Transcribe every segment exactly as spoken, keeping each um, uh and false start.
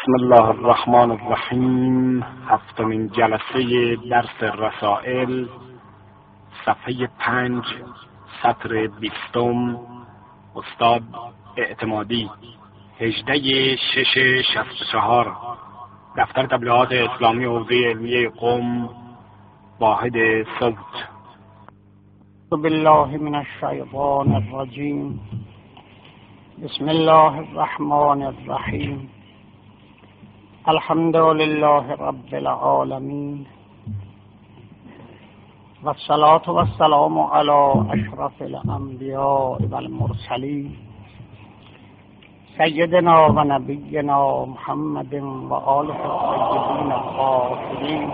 بسم الله الرحمن الرحیم. هفتمین جلسه درس رسائل، صفحه پنج، سطر بیستم، استاد اعتمادی، هجده شش شصت و چهار، دفتر تبلیغات اسلامی حوزه علمیه قم، واحد صوت. بالله من الشیطان الرجیم. بسم الله الرحمن الرحیم. الحمد لله رب العالمین و الصلاة و السلام علی اشرف الانبیاء و المرسلین سیدنا و نبینا محمد و آله الطیبین الطاهرین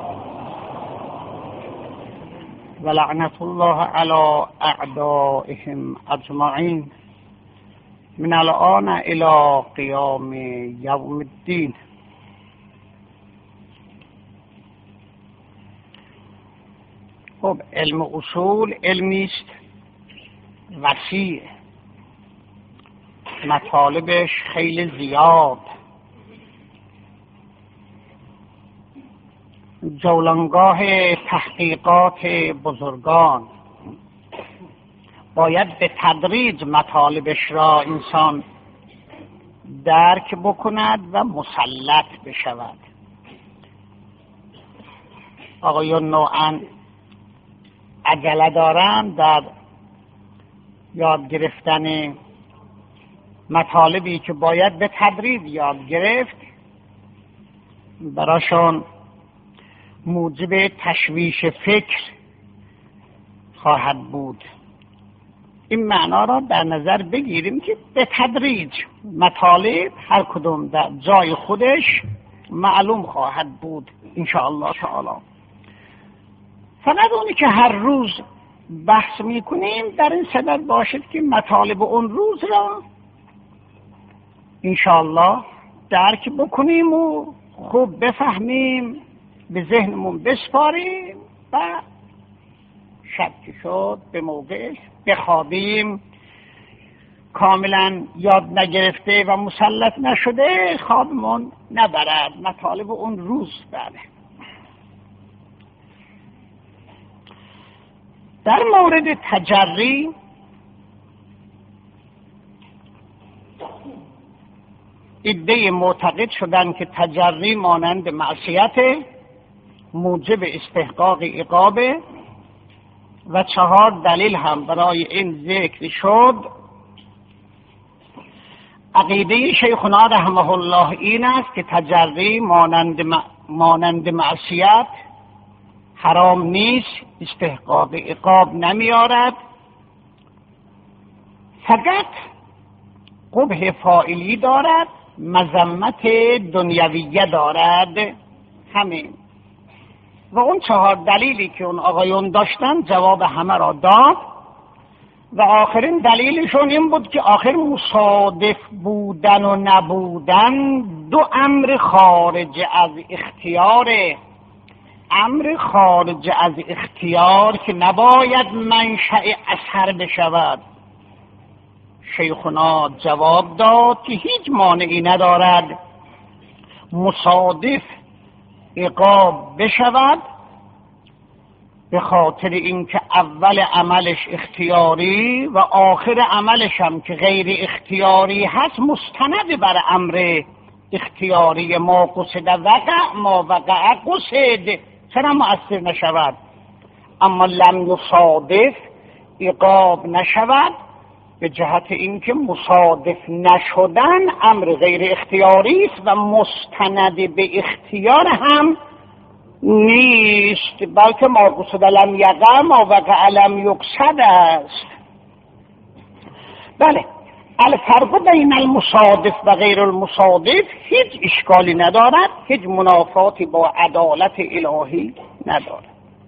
و لعنت الله علی اعدائهم اجمعین من الان الی قیام یوم الدین. خب، علم اصول علمی است وسیع، مطالبش خیلی زیاد، جولانگاه تحقیقات بزرگان. باید به تدریج مطالبش را انسان درک بکند و مسلط بشود. آقایون نوعاً عجله دارند در یاد گرفتن مطالبی که باید به تدریج یاد گرفت، براشون موجب تشویش فکر خواهد بود. این معنا را در نظر بگیریم که به تدریج مطالب هر کدوم در جای خودش معلوم خواهد بود انشاءالله تعالی. فقط اونی که هر روز بحث میکنیم در این صدد باشد که مطالب اون روز را انشاءالله درک بکنیم و خوب بفهمیم، به ذهنمون بسپاریم و شب که شد به موقعش بخوابیم. کاملا یاد نگرفته و مسلط نشده خوابمون نبرد. مطالب اون روز بله. در مورد تجری عده معتقد شدن که تجری مانند معصیت، موجب استحقاق عقاب و چهار دلیل هم برای این ذکر شد. عقیده شیخنا رحمه الله این است که تجری مانند مانند معصیت حرام نیست، استحقاق عقاب نمیارد، فقط قبح فاعلی دارد، مذمت دنیویه دارد. همین. و اون چهار دلیلی که اون آقایون داشتن جواب همه را داد و آخرین دلیلشون این بود که آخر مصادف بودن و نبودن دو امر خارج از اختیار امر خارج از اختیار که نباید منشأ اثر بشود. شیخنا جواب داد که هیچ مانعی ندارد مصادف عقاب بشود، به خاطر اینکه اول عملش اختیاری و آخر عملش هم که غیر اختیاری هست مستند بر امر اختیاری. ما قصد وقع ما وقع قصد، چرا مؤثر نشود؟ اما لم یصادف عقاب نشود به جهت اینکه مصادف نشدن امر غیر اختیاری است و مستند به اختیار هم نیست، بلکه ما قصد لم یقع ما وقع لم یقصد است. بله، الفرق بین المصادف و غیر المصادف هیچ اشکالی ندارد، هیچ منافاتی با عدالت الهی ندارد.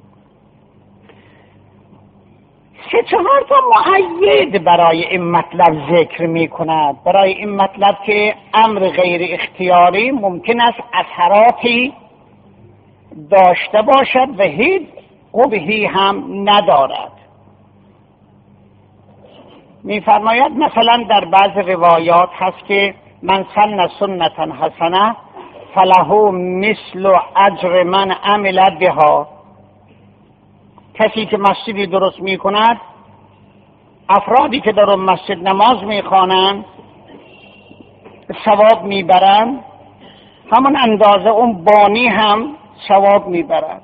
سه چهار تا مؤید برای این مطلب ذکر می کند، برای این مطلب که امر غیر اختیاری ممکن است اثراتی داشته باشد و هیچ قبحی هم ندارد. می‌فرماید مثلا در بعض روایات هست که من سن سنتا حسنه فله مثل اجر من عمل بها. کسی که مسجدی درست می کند، افرادی که در اون مسجد نماز می خوانند ثواب می برند، همون اندازه اون بانی هم ثواب می برد.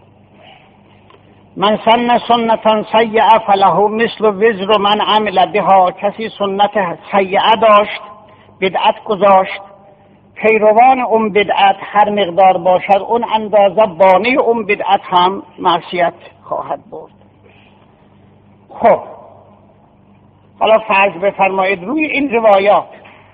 من سن سنتا سیئه فله مثل وزر من عمل بها. کسی سنت سیئه داشت، بدعت گذاشت، پیروان اون بدعت هر مقدار باشد اون اندازه بانی اون بدعت هم معصیت خواهد برد. خب حالا فرض بفرمایید روی این روایات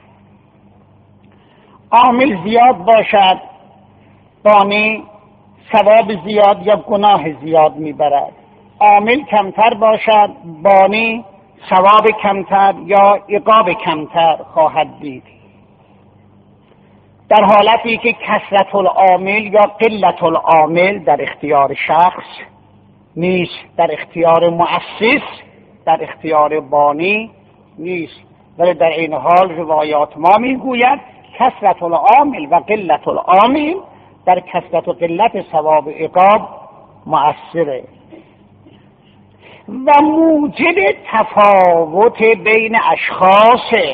عامل زیاد باشد، بانی ثواب زیاد یا گناه زیاد میبرد. عامل کمتر باشد، بانی ثواب کمتر یا عقاب کمتر خواهد دید. در حالتی که کثرت العامل یا قلت العامل در اختیار شخص نیست، در اختیار مؤسس، در اختیار بانی نیست، ولی در این حال روایات ما میگوید کثرت العامل و قلت العامل در کثرت و قلت ثواب و عقاب مؤثره و موجب تفاوت بین اشخاصه.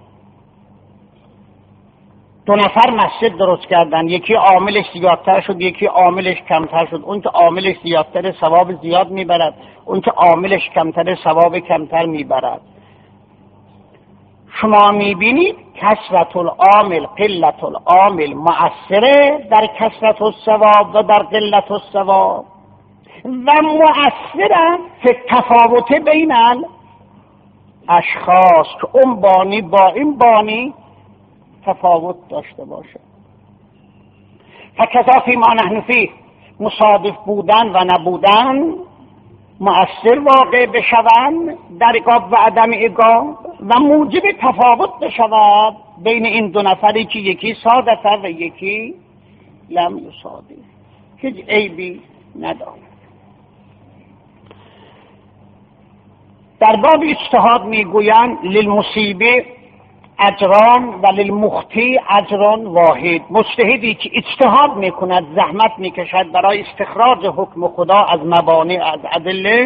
دو نفر مسجد درست کردن، یکی عاملش زیادتر شد، یکی عاملش کمتر شد. اون که عاملش زیادتر ثواب زیاد میبرد، اون که عاملش کمتر ثواب کمتر میبرد. شما میبینید کثرت العامل قلت العامل مؤثره در کثرت الثواب و در قلت الثواب و مؤثره فی تفاوت بین اشخاص که اون بانی با این بانی تفاوت داشته باشه. فکذا فی ما نحن فیه، مصادف بودن و نبودن مؤثر واقع بشوند در عقاب و عدم عقاب و موجب تفاوت بشود بین این دو نفری که یکی صادفه و یکی لم یصادف، هیچ عیبی ندارد. در باب اجتهاد میگویند للمصیبه اجران و للمخطی اجران واحد. مجتهدی که اجتهاد میکند، زحمت میکشد برای استخراج حکم خدا از مبانی از ادله،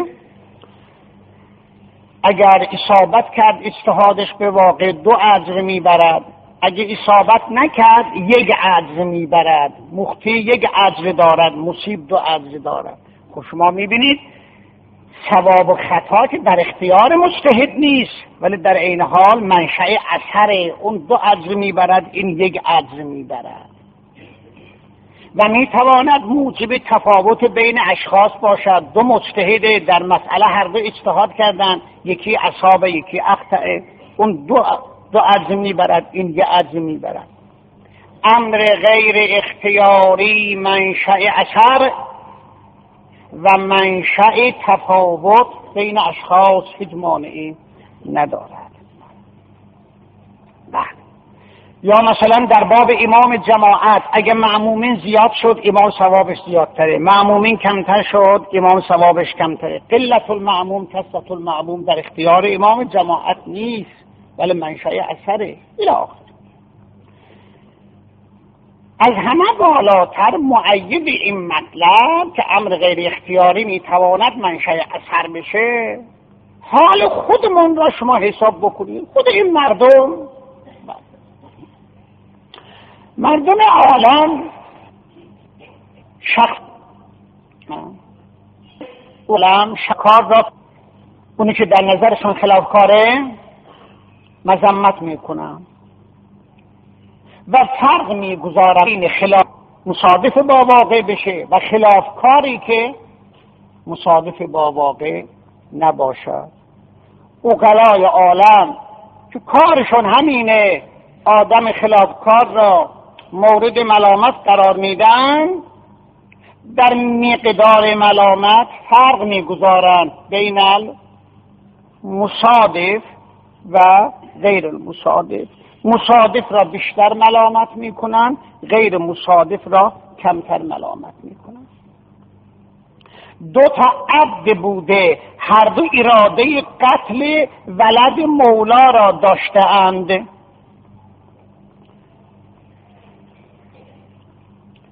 اگر اصابت کرد اجتهادش به واقع دو اجر میبرد، اگر اصابت نکرد یک اجر میبرد. مخطی یک اجر دارد، مصیب دو اجر دارد. خب شما میبینید ثواب و خطا که در اختیار مجتهد نیست، ولی در این حال منشأ اثر اون دو اجر میبرد، این یک اجر میبرد و میتواند موجب تفاوت بین اشخاص باشد. دو مجتهد در مسئله هر دو اجتهاد کردن، یکی اصاب یکی اخطأ، اون دو دو اجر میبرد، این یک اجر میبرد. امر غیر اختیاری منشأ اثر و منشأ تفاوت بین اشخاص هیچ مانعی ندارد. بله. یا مثلا در باب امام جماعت، اگه معمومین زیاد شد امام ثوابش زیادتره، معمومین کمتر شد امام ثوابش کمتره. قلت المعموم کثرت المعموم در اختیار امام جماعت نیست، ولی منشأ اثره. الی آخر. از همه بالاتر مؤید این مطلب که امر غیر اختیاری میتواند منشأ اثر بشه، حال خودمون را شما حساب بکنید. خود این مردم مردم عالم شخص علم شکار را اونی که در نظرشون خلافکاره مذمت میکنن و فرق میگذارن این خلاف مصادف با واقع بشه و خلافکاری که مصادف با واقع نباشد. عقلای عالم که کارشون همینه، آدم خلافکار را مورد ملامت قرار میدن، در مقدار ملامت فرق میگذارن بین المصادف و غیر المصادف. مصادف را بیشتر ملامت میکنن، غیر مصادف را کمتر ملامت میکنن. دو تا عبد بوده، هر دو اراده قتل ولد مولا را داشته اند.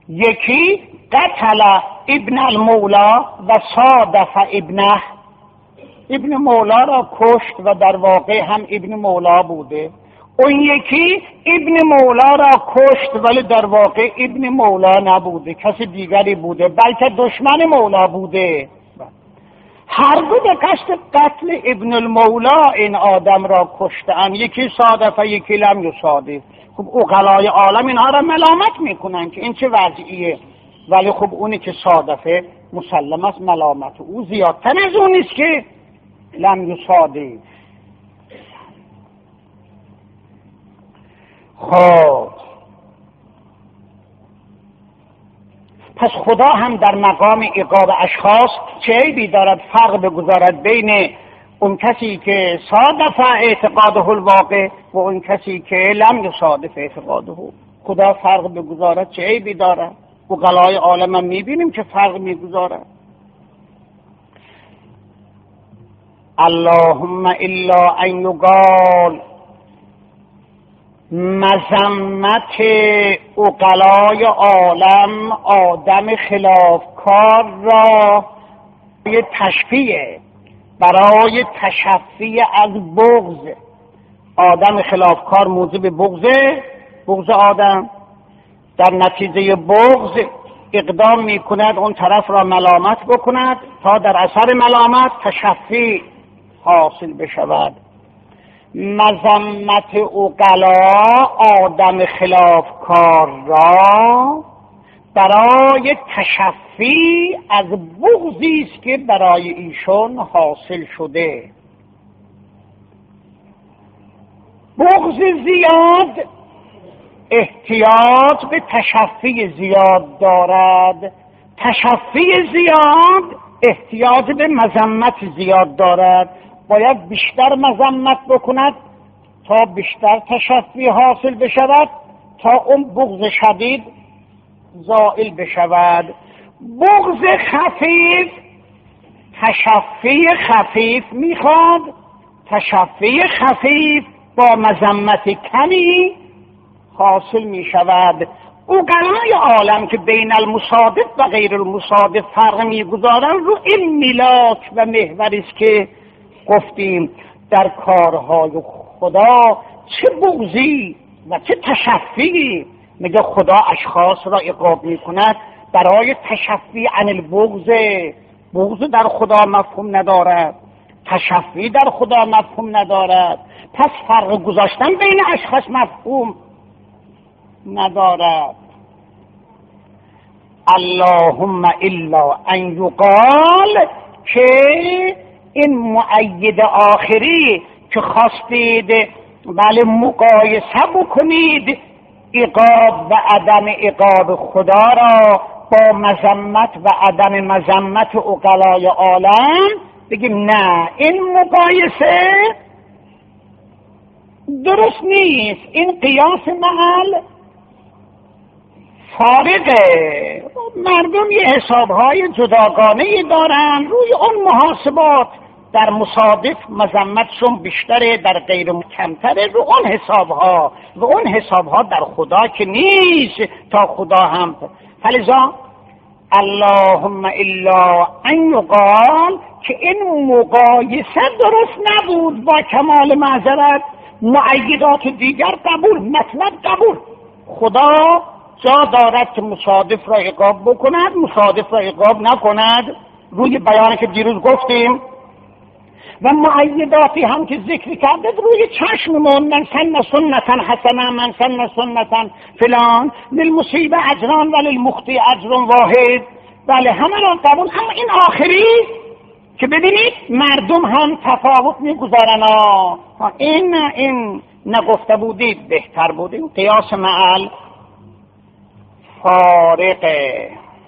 یکی قتل ابن المولا و صادف ابنه، ابن مولا را کشت و در واقع هم ابن مولا بوده. اون یکی ابن مولا را کشت ولی در واقع ابن مولا نبوده، کسی دیگری بوده، بلکه دشمن مولا بوده. هر دو به قصد قتل ابن المولا این آدم را کشتن، یکی صادف و یکی لم یصادف. خب عقلای عالم اینها را ملامت میکنن که این چه وضعیه، ولی خب اونی که صادفه مسلم است ملامت او زیادتر از اون نیست که لم یصادف. خب پس خدا هم در مقام عقاب اشخاص چه عیبی دارد فرق بگذارد بین اون کسی که صادف اعتقاده الواقع و اون کسی که لم یصادف اعتقاده؟ خدا فرق بگذارد چه عیبی دارد؟ عقلای عالم هم میبینیم که فرق میگذارد. اللهم الا ان یقال مذمت عقلای عالم آدم خلافکار را برای تشفیه، برای تشفی از بغض. آدم خلافکار موجب بغضه، بغض آدم، در نتیجه بغض اقدام می کند اون طرف را ملامت بکند تا در اثر ملامت تشفی حاصل بشود. مذمت عقلا آدم خلافکار را برای تشفی از بغضی است که برای ایشون حاصل شده. بغض زیاد احتیاج به تشفی زیاد دارد، تشفی زیاد احتیاج به مذمت زیاد دارد. باید بیشتر مذمت بکند تا بیشتر تشفی حاصل بشود، تا اون بغض شدید زائل بشود. بغض خفیف تشفی خفیف میخواد، تشفی خفیف با مذمت کمی حاصل میشود. عقلای عالم که بین المصادف و غیر المصادف فرق میگذارن رو این میلاک و محوری است که گفتیم در کارهای خدا چه بغضی و چه تشفی. میگه خدا اشخاص را عقاب میکند برای تشفی عن البغض. بغض در خدا مفهوم ندارد، تشفی در خدا مفهوم ندارد، پس فرق گذاشتن بین اشخاص مفهوم ندارد. اللهم الا ان یقال که این مؤید آخری که خواستید بله مقایسه بکنید عقاب و عدم عقاب خدا را با مذمت و عدم مذمت عقلای عالم، بگیم نه این مقایسه درست نیست، این قیاس محل فارغه. مردم یه حسابهای جداگانه دارن، روی اون محاسبات در مصادف مذمتشون بیشتره، در غیر کمتره، رو اون حسابها و اون حسابها در خدا که نیست تا خدا هم. فلذا اللهم الا ان یقال که این مقایسه درست نبود، با کمال معذرت مؤیدات دیگر قبول، مطلب قبول. خدا جا دارد که مصادف را عقاب بکند، مصادف را عقاب نکند، روی بیانی که دیروز گفتیم. و مؤیداتی هم که ذکر کرده روی چشممون، من سن سنتا حسنه، من سن سنتا فلان، للمصیب اجران و للمخطئ اجر واحد. بله همه را قبول. اما این آخری که ببینید مردم هم تفاوت میگذارن، این این نگفته بودید بهتر بودیم. قیاس معل فارقه.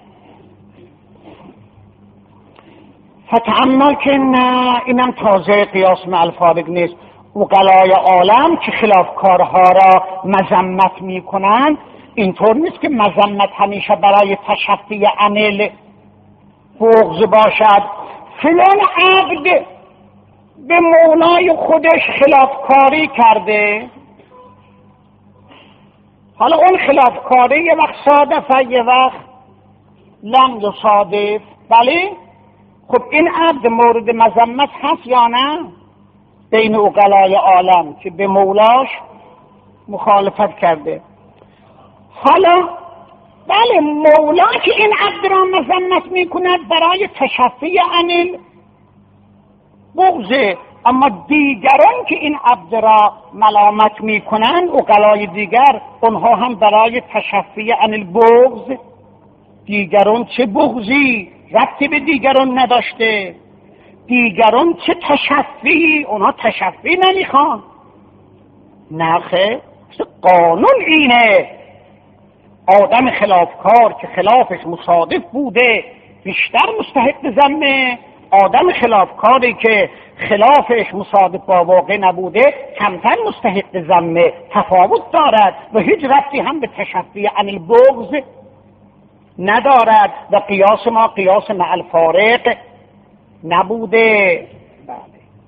فتعمل که نه، اینم تازه قیاس معل فارق نیست. عقلای عالم که خلافکارها را مذمت میکنن، اینطور نیست که مذمت همیشه برای تشفی عمل بغض باشد. فلان عبد به مولای خودش خلافکاری کرده، حالا اون خلافکاری یه وقت صادفه یه وقت لم یصادف. بله خب این عبد مورد مذمت هست یا نه بین عقلای عالم که به مولاش مخالفت کرده؟ حالا بله مولا که این عبد را مذمت میکند برای تشفی عن البغض، اما دیگران که این عبد را ملامت میکنند عقلای دیگر، اونها هم برای تشفی عن البغض. دیگران چه بغضی ربطی به دیگران نداشته، دیگران چه تشفی، اونها تشفی نمیخوان. نخه قانون اینه آدم خلافکار که خلافش مصادف بوده بیشتر مستحق ذمه، آدم خلافکاری که خلافش مصادف با واقع نبوده کمتر مستحق ذمه. تفاوت دارد و هیچ ربطی هم به تشفی عن البغض ندارد و قیاس ما قیاس مع الفارق نبوده. بله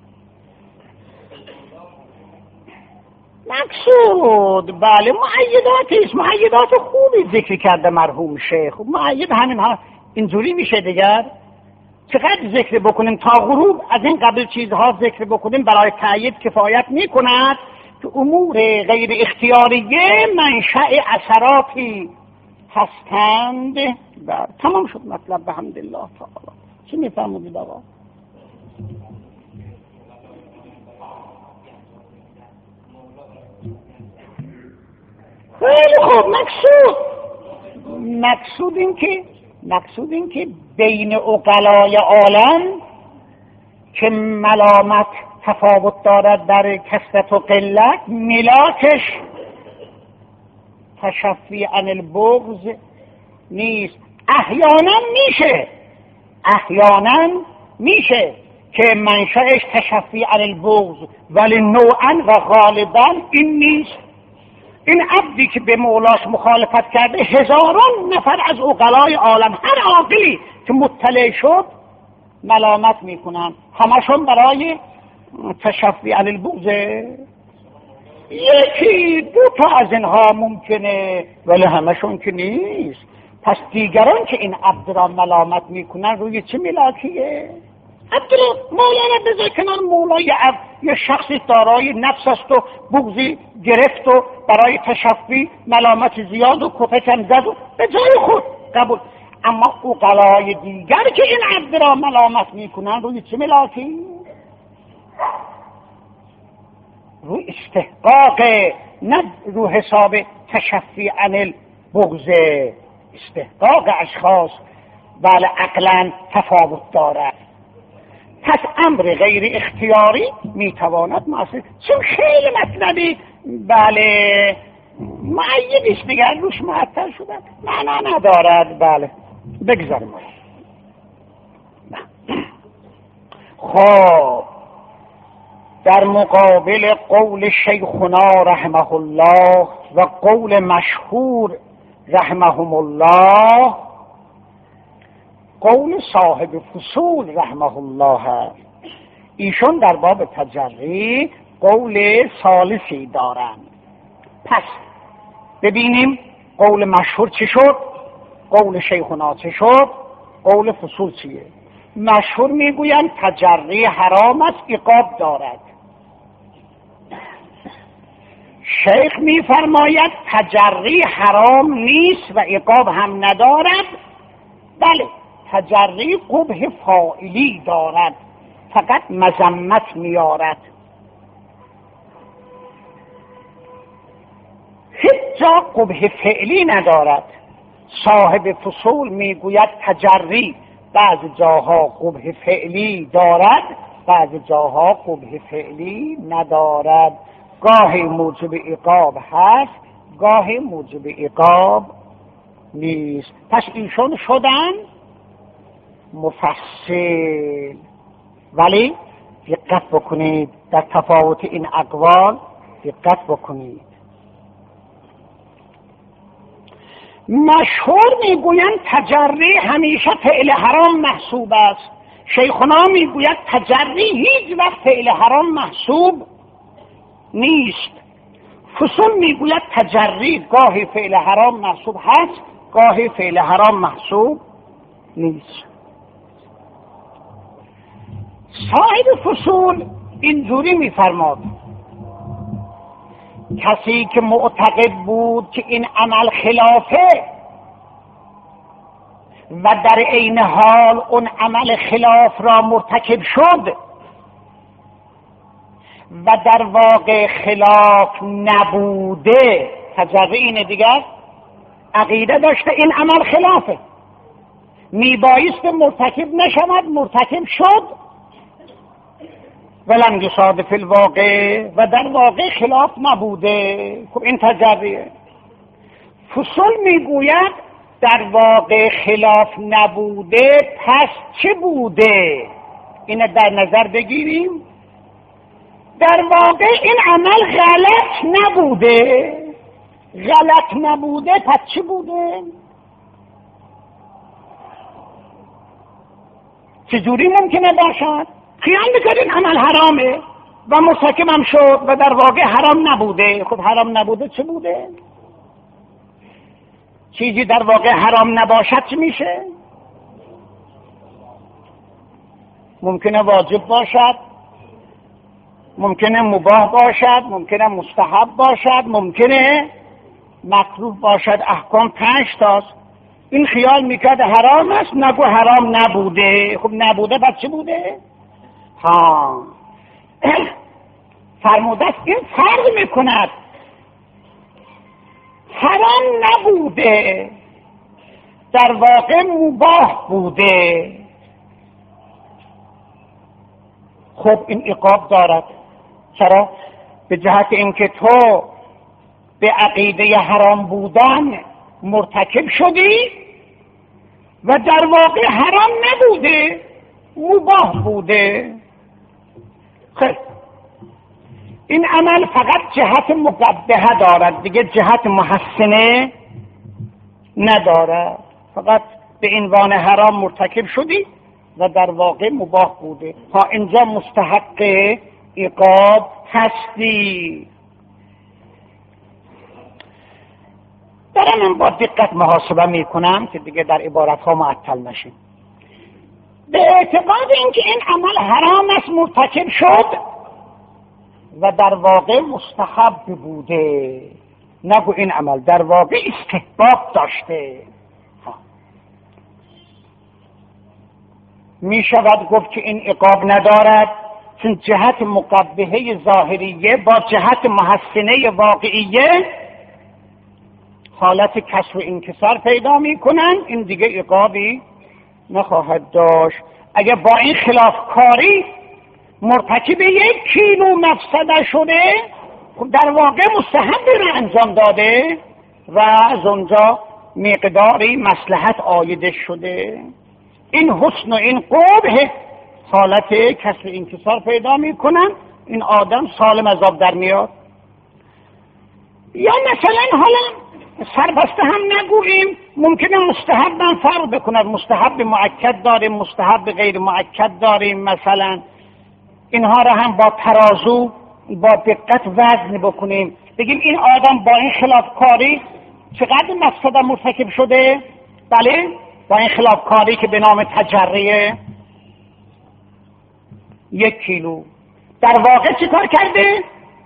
مقصود بله مؤیداتی است، مؤیدات خوبی ذکر کرده مرحوم شیخ. مؤید همین ها اینجوری میشه دیگر. چقدر ذکر بکنیم تا غروب از این قبل چیزها ذکر بکنیم برای تأیید کفایت میکند که امور غیر اختیاریه منشأ اثراتی هستند. بله تمام شد مطلب بحمدالله تعالی. چی میفهمونید آقا؟ خیلی خوب. مقصود مقصود این که مقصود این که بین عقلای عالم که ملامت تفاوت دارد در کثرت و قلت، ملاکش تشفی عن البغض نیست. احیانا میشه احیانا میشه که منشأش تشفی عن البغض، ولی نوعا و غالبا این نیست. این عبدی که به مولاش مخالفت کرده هزاران نفر از عقلای عالم هر عاقلی که مطلع شد ملامت میکنن، همشون برای تشفی عن البغض. یکی دو تا از اینها ممکنه ولی همشون که نیست. پس دیگران که این عبد را ملامت میکنن روی چه ملاکیه؟ عبد را مولانا بذار کنار. مولای عبد یه شخصی دارای نفس است و بغضی گرفت و برای تشفی ملامت زیاد و کتکم زد و به جای خود قبول. اما عقلای دیگر که این عبد را ملامت میکنن روی چه ملاکی؟ روی استحقاق، نه رو حساب تشفی عن البغض. استحقاق اشخاص بله عقلا تفاوت دارد. پس امر غیر اختیاری میتواند مؤثر. چون خیلی مطلبی بله معیدش دیگر روش معطل شدن معنا ندارد. بله بگذاریم. خب در مقابل قول شیخنا رحمه الله و قول مشهور رحمهم الله، قول صاحب فصول رحمه الله هست. ایشون در باب تجری قول ثالثی دارند. پس ببینیم قول مشهور چی شد، قول شیخنا چی شد، قول فصول چیه. مشهور میگویند تجری حرام است، عقاب دارد. شیخ میفرماید تجری حرام نیست و عقاب هم ندارد. بله تجری قبح فاعلی دارد، فقط مذمت میارد. هیچ جا قبح فعلی ندارد. صاحب فصول میگوید تجری بعض جاها قبح فعلی دارد، بعض جاها قبح فعلی ندارد. گاهی موجب عقاب هست، گاهی موجب عقاب نیست. پس ایشون شدن مفصل. ولی دقت بکنید در تفاوت این اقوال، دقت بکنید. مشهور میگویند تجری همیشه فعل حرام محسوب است. شیخنا میگوید تجری هیچ وقت فعل حرام محسوب نیست. فصول میگوید تجری گاهی فعل حرام محسوب هست، گاهی فعل حرام محسوب نیست. صاحب فصول اینجوری میفرماد کسی که معتقد بود که این عمل خلافه و در عین حال اون عمل خلاف را مرتکب شد و در واقع خلاف نبوده، تجربه اینه دیگر، عقیده داشته این عمل خلافه، میبایست مرتکب نشود، مرتکب شد ولن یصادف الواقع و در واقع خلاف نبوده. خب این تجربیه. فصول میگوید در واقع خلاف نبوده، پس چه بوده؟ اینه در نظر بگیریم. در واقع این عمل غلط نبوده، غلط نبوده پس چه بوده؟ چجوری ممکنه باشد؟ خیال میکنه این عمل حرامه و مرتکبم شد و در واقع حرام نبوده. خب حرام نبوده چه بوده؟ چیزی در واقع حرام نباشد چه میشه؟ ممکنه واجب باشد، ممکنه مباح باشد، ممکنه مستحب باشد، ممکنه مکروه باشد. احکام پنج تاست. این خیال میکرد حرام است، نگو حرام نبوده. خب نبوده بعد چه بوده؟ ها فرموده است این فرق میکند، حرام نبوده در واقع مباح بوده. خب این عقاب دارد. چرا؟ به جهت اینکه تو به عقیده حرام بودن مرتکب شدی و در واقع حرام نبوده، مباح بوده. خب این عمل فقط جهت مقبحه دارد، دیگه جهت محسنه ندارد. فقط به عنوان حرام مرتکب شدی و در واقع مباح بوده. ها اینجا مستحق عقاب هستی. دارم من با دقت محاسبه میکنم که دیگه در عبارت ها معطل نشیم. به اعتقاد اینکه این عمل حرام است مرتکب شد و در واقع مستحب بوده، نگو این عمل در واقع استحباب داشته. می شود گفت که این عقاب ندارد، چون جهت مقبحه ظاهریه با جهت محسنه واقعیه حالت کسر و انکسار پیدا می کنن. این دیگه عقابی نخواهد داشت. اگر با این خلافکاری مرتکب یک کیلو مفسده شده، خب در واقع مستحب را انجام داده و از اونجا مقداری مصلحت عایده شده. این حسن و این قبح حالت کسر انکسار پیدا میکنن، این آدم سالم از آب در میاد. یا مثلا حالا سربسته هم نگوییم، ممکنه مستحب هم فرق بکند. مستحب مؤکد داریم، مستحب غیر مؤکد داریم. مثلا اینها را هم با ترازو با دقت وزن بکنیم، بگیم این آدم با این خلافکاری چقدر مفسده مرتکب شده؟ بله، با این خلافکاری که به نام تجریه یک کیلو. در واقع چی کار کرده؟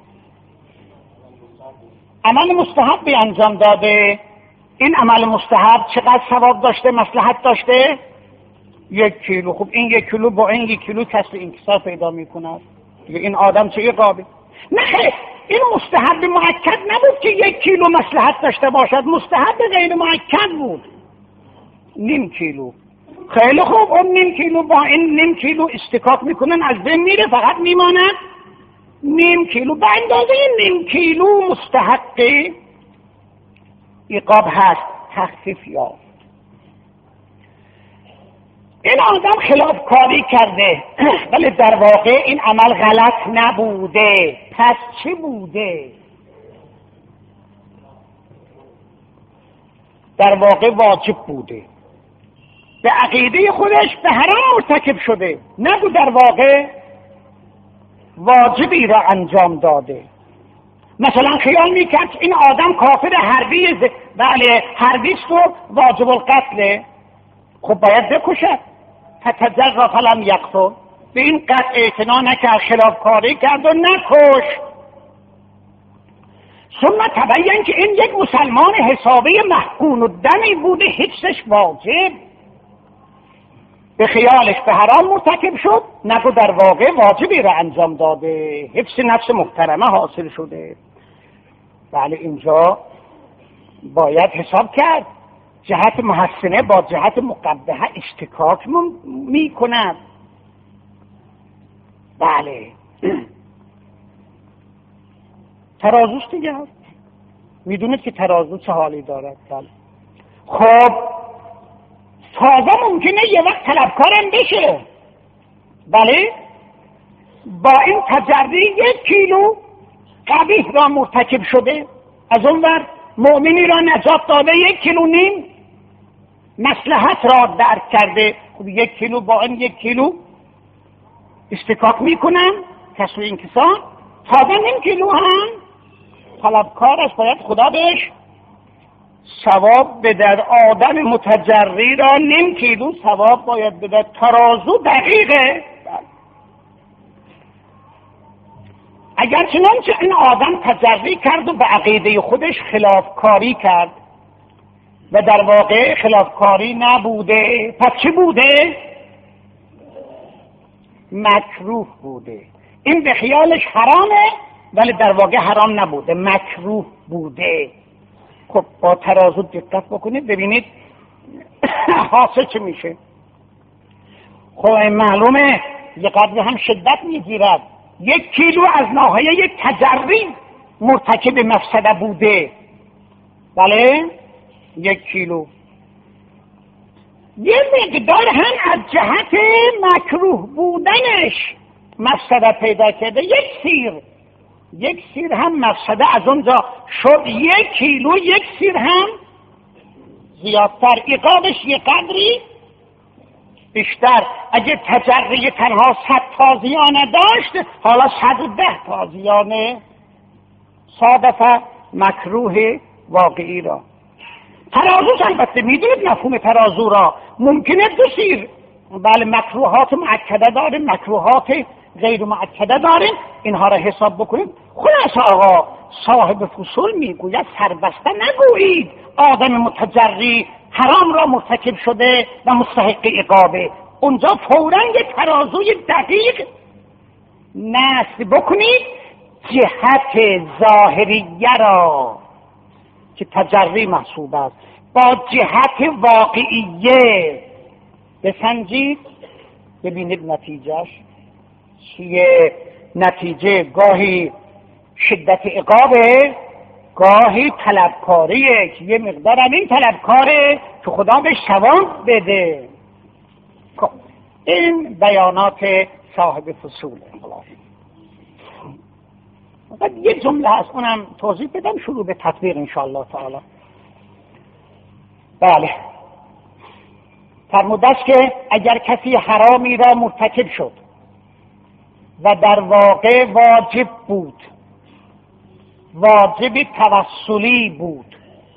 عمل مستحبی انجام داده. این عمل مستحب چقدر ثواب داشته، مصلحت داشته؟ یک کیلو. خب این یک کیلو با این یک کیلو کسر انکسار پیدا میکند. این آدم چه عقابی؟ نه خیلی این مستحب مؤکد نبود که یک کیلو مصلحت داشته باشد، مستحب غیر مؤکد بود، نیم کیلو. خیلی خوب، اون نیم کیلو با این نیم کیلو استکاک میکنن، از بین میره، فقط میماند نیم کیلو. به اندازه نیم کیلو مستحق عقاب هست، تخفیف یافت. این آدم خلافکاری کرده ولی در واقع این عمل غلط نبوده، پس چی بوده؟ در واقع واجب بوده، به عقیده خودش به حرام مرتکب شده، نگو در واقع واجبی را انجام داده. مثلا خیال میکرد این آدم کافر حربی ز... بله حربیست و واجب القتله، خب باید بکشد. فتجرا فلم یقتل، به این قطع اعتنا نکرد، خلافکاری کرد و نکش. ثم تبین که این یک مسلمان حسابی محقون و دمی بوده، حفظش واجب، به خیالش به حرام مرتکب شد، نگو در واقع واجبی را انجام داده، حفظ نفس محترمه حاصل شده. بله اینجا باید حساب کرد، جهت محسنه با جهت مقبحه اشتکاک می کند. بله ترازوست دیگه، میدونید که ترازو چه حالی دارد. بله. خب تازه ممکنه یه وقت طلبکارم بشه، بله با این تجری یک کیلو قبیح را مرتکب شده، از اون ور مؤمنی را نجات داده، یک کیلو نیم مصلحت را درک کرده. خب یک کیلو با این یک کیلو استکاک میکنن کسر انکسار، تازه نیم کیلو هم طلبکارش باید خدا بهش ثواب بده. آدم متجری را نیم کیلو ثواب باید بده. ترازو دقیقه. اگر چنانچه این آدم تجری کرد و به عقیده خودش خلافکاری کرد و در واقع خلافکاری نبوده، پس چی بوده؟ مکروه بوده. این به خیالش حرامه ولی در واقع حرام نبوده، مکروه بوده. خب با ترازو دقت بکنید ببینید حاصل چه میشه. خب معلومه یه قدر هم شدت میگیرد. یک کیلو از ناحیه یک تجری مرتکب مفسده بوده، بله یک کیلو. یه مقدار هم از جهت مکروه بودنش مفسده پیدا کرده، یک سیر یک سیر هم مفسده از اونجا شد یک کیلو، یک سیر هم زیادتر، عقابش یه قدری بیشتر. اگه تجری تنها صد تازیانه داشت، حالا صد و ده تازیانه صادف مکروه واقعی را. ترازو البته میدونید مفهوم ترازو را، ممکنه دو سیر، بله مکروهات معکده داریم، مکروهات غیر معکده داریم، اینها را حساب بکنید. خلاص آقا صاحب فصول میگوید سربسته نگویید آدم متجری حرام را مرتکب شده و مستحق عقابه. اونجا فوراً یک ترازوی دقیق نصب بکنید، جهت ظاهریه را که تجری محسوب است با جهت واقعیه بسنجید، ببینید نتیجهش چیه. نتیجه گاهی شدت عقابه، گاهی طلبکاریه که یه مقدار هم این طلبکاره که خدا به ثواب بده. خب این بیانات صاحب فصول. بعد یه جمله هست اونم توضیح بدم شروع به تطبیق انشاءالله تعالی. بله فرموده است که اگر کسی حرامی را مرتکب شد و در واقع واجب بود، واجب توسلی بود،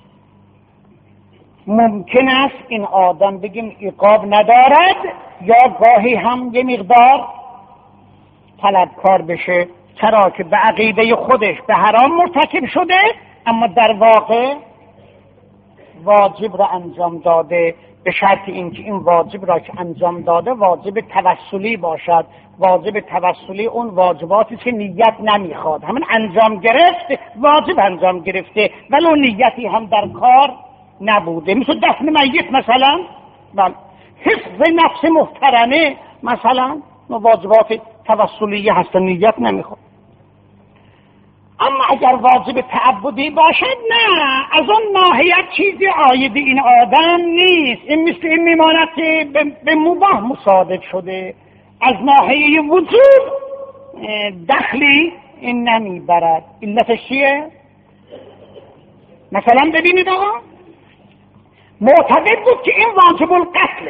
ممکن است این آدم بگیم عقاب ندارد یا گاهی هم یه مقدار طلبکار بشه. چرا که به عقیده خودش به حرام مرتکب شده اما در واقع واجب را انجام داده، به شرط اینکه این واجب را که انجام داده واجب توسلی باشد. واجب توسلی اون واجباتی که نیت نمیخواد، همین انجام گرفت، واجب انجام گرفته ولو نیتی هم در کار نبوده، مثل دفن میت مثلا، بله حفظ نفس محترمه مثلا، واجبات توسلیه هست، نیت نمیخواد. اما اگر واجب تعبدی باشد نه، از اون ناحیه چیزی عاید این آدم نیست. این مثل این میماند که به مباح مصادف شده، از ناحیه وجود دخلی این نمیبرد. علتش چیه؟ مثلا ببینید آقا معتقد بود که این واجب القتل،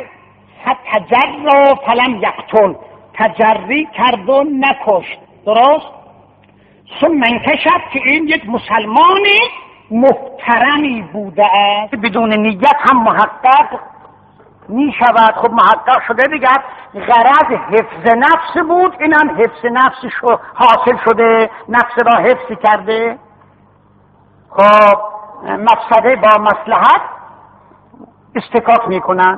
فتجر فلم یقتل، تجری کرد و نکشت، درست؟ ثم انکشف که این یک مسلمان محترمی بوده است، بدون نیت هم محقق می شود. خب محقق شده دیگه، غرض حفظ نفس بود، این هم حفظ نفس شو حاصل شده، نفس را حفظ کرده. خب مفسده با مصلحت استکاک می کنن.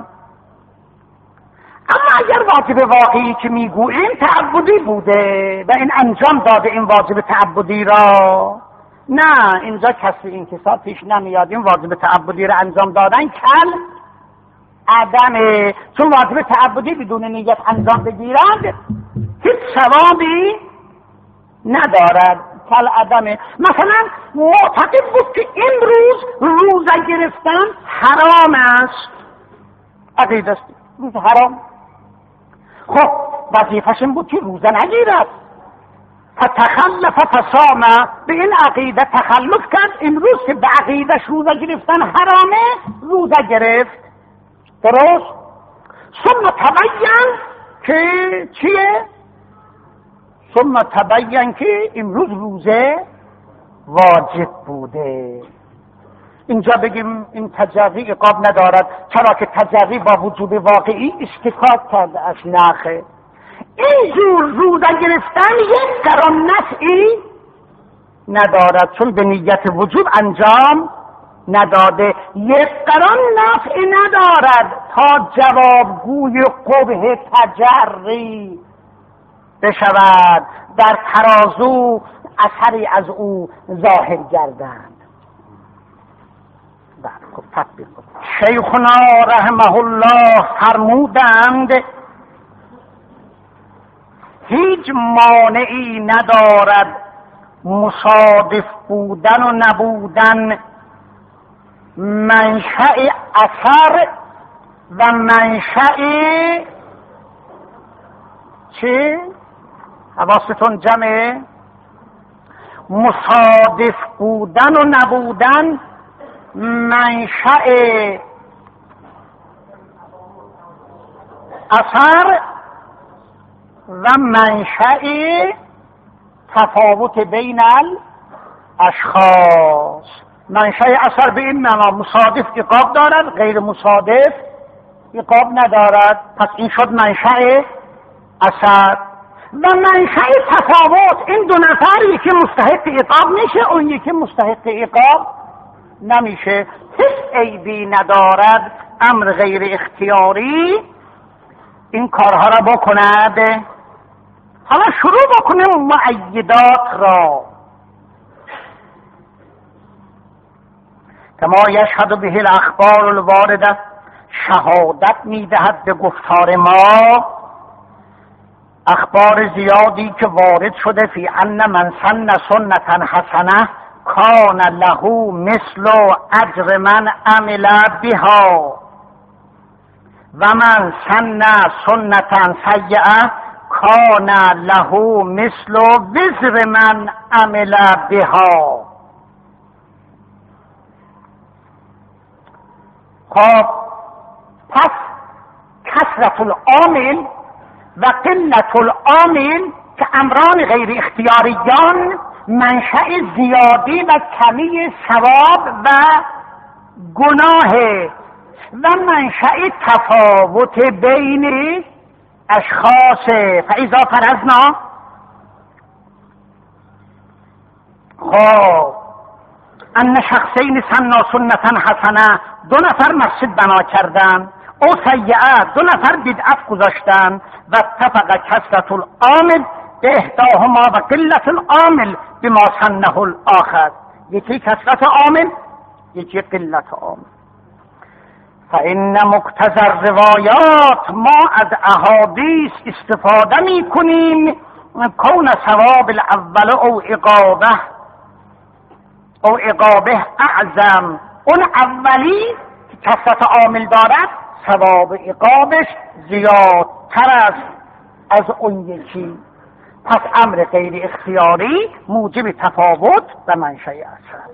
اما اگر واجب واقعی که میگوییم تعبدی بوده و این انجام داده این واجب تعبدی را، نه اینجا کسی انکسار پیش نمیاد. این واجب تعبدی را انجام دادن کل عدمه، چون واجب تعبدی بدون نیت انجام بگیرند هیچ ثوابی ندارد، کل عدمه. مثلا معتقد بود که امروز روزه گرفتن حرام است، عقیده است روزه حرام. خب وظیفه‌ش این بود که روزه نگیرد، فتخلف فصام، به این عقیده تخلف کرد. امروز که به عقیدش روزه گرفتن حرامه روزه گرفت، درست؟ ثم تبین که چیه؟ ثم تبین که امروز روزه واجب بوده. اینجا بگیم این تجربی عقاب ندارد، چرا که تجربی با وجود واقعی استکاک کرده از نخه. اینجور روزه گرفتن یک قرار نفعی ندارد، چون به نیت وجوب انجام نداده. یک قرار نفعی ندارد تا جوابگوی قبح تجری بشود، در ترازو اثری از او ظاهر گردند. شیخنا رحمه الله فرمودند هیچ مانعی ندارد مصادف بودن و نبودن منشأ اثر و منشأ چی؟ حواستون جمعه؟ مصادف بودن و نبودن منشأ اثر و منشأ تفاوت بین الاشخاص. منشأ اثر به این معنا مصادف عقاب دارد، غیر مصادف عقاب ندارد، پس این شد منشأ اثر. و منشأ تفاوت، این دو نفر یکی مستحق عقاب میشه، اون یکی مستحق عقاب نمیشه. هیچ عیبی ندارد امر غیر اختیاری این کارها را بکند. حالا شروع بکنیم مؤیدات را. کما یشهد به الاخبار الوارده، شهادت میدهد به گفتار ما اخبار زیادی که وارد شده فی ان من سن سنتا حسنه کان له مثل اجر من عمل بها و من سن سنتا سیئه کان له مثل وزر من عمل بها. خب پس کثرت العامل و قلت العامل که امران غیر اختیاریان منشأ زیادی و کمی ثواب و گناه و منشأ تفاوت بین اشخاص. فاذا فرضنا، خب ان شخصین سنا سنتا حسنه، دو نفر مسجد بنا کردن، او سیئه دو نفر بدعت گذاشتن، و اتفق کثرت العامل احداهما و قلت العامل بما سنه الاخر، یکی کثرت عامل یکی قلت عامل. فإن مقتضى الروایات، ما از احادیث استفاده می کنیم کون ثواب الاول او عقابه او عقابه اعظم، اون اولی که کثرت عامل دارد ثواب عقابش زیادتر است از اون یکی. پس امر غیر اختیاری موجب تفاوت و منشأ اثر.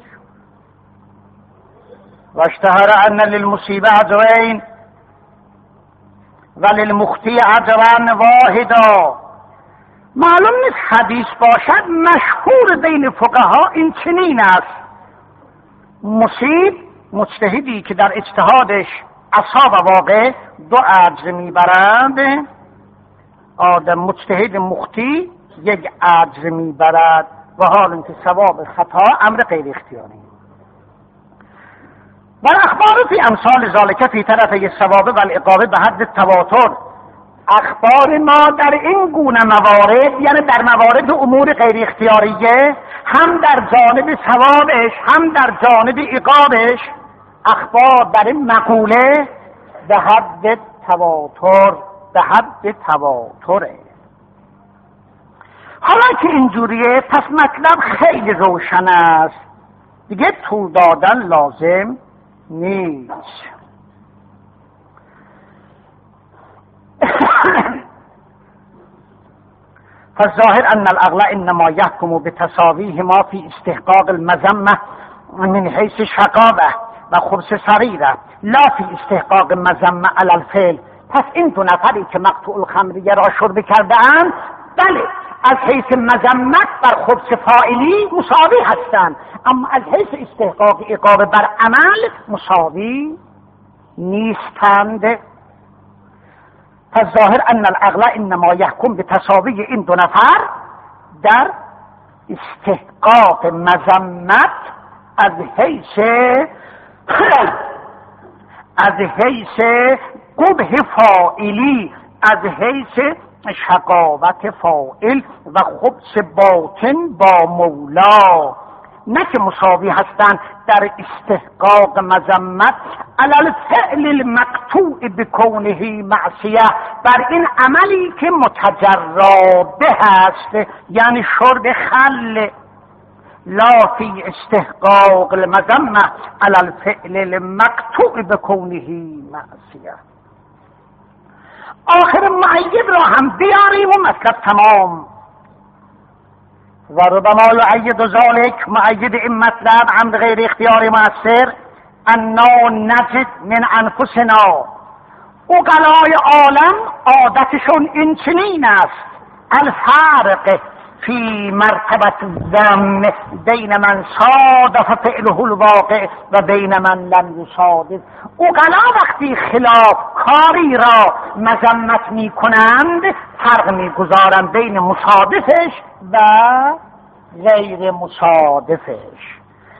و اشتهر ان للمصیبه اجرین و للمخطی اجرا واحدا معلوم نیست حدیث باشد، مشهور بین فقها این چنین است: مصیب مجتهدی که در اجتهادش اصاب واقع دو اجر میبرد، آدم مجتهد مخطی یک اجر میبرد، و حال اینکه ثواب خطا امر غیر اختیاری. و اخبار فی امثال ذالک فی طرفی الثواب و العقاب به حد تواتر. اخبار ما در این گونه موارد، یعنی در موارد امور غیر اختیاریه، هم در جانب ثوابش هم در جانب عقابش، اخبار در این مقوله به حد تواتر به حد تواتره. حالا که اینجوریه پس مطلب خیلی روشن است، دیگه طول دادن لازم نیست. فالظاهر ان العقل انما يحكم بتساويه ما في استحقاق المذمه من حيث شقابه و خبث سریره لا فی استحقاق مذمه علی الفعل. پس این دو نفری که مقطوع الخمریه را شرب کرده اند، بله از حیث مذمت بر خبث فاعلی مساوی هستند، اما از حیث استحقاق عقاب بر عمل مساوی نیستند. فالظاهر ان العقل انما يحكم بتساوی این دو نفر در استحقاق مذمت از حیث از حیث قبح فاعلی، از حیث شقاوت فاعل و خبث باطن با مولا، نه که مساوی هستند در استحقاق مذمت علی الفعل المقطوع بکونه معصیه، بر این عملی که متجرا به هست، یعنی شرب خل. لا فی استحقاق المذمه علی الفعل المقطوع بکونه معصیه. آخر معید را هم بیاریم و مطلب تمام. و ربما یعید ذالک، معید این مطلب عمد غیر اختیاری مؤثر، انا نجد من انفسنا. عقلای عالم عادتشون این چنین است: الفرق فی مرتبت الذم بین من صادف فعله الواقع و بین من لم یصادف. عقلا وقتی خلاف کاری را مذمت می کنند، فرق می گذارند بین مصادفش و غیر مصادفش.